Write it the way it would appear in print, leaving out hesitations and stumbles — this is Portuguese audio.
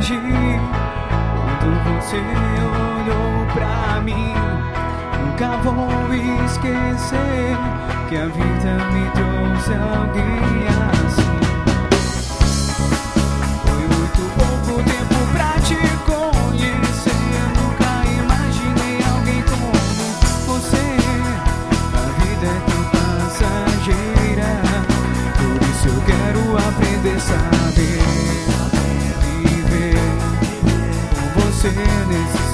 hoje, quando você olhou pra mim. Nunca vou esquecer que a vida me trouxe alguém assim. Foi muito pouco tempo pra te conhecer. Nunca imaginei alguém como você. A vida é tão passageira, por isso eu quero aprender a saber viver com você nesse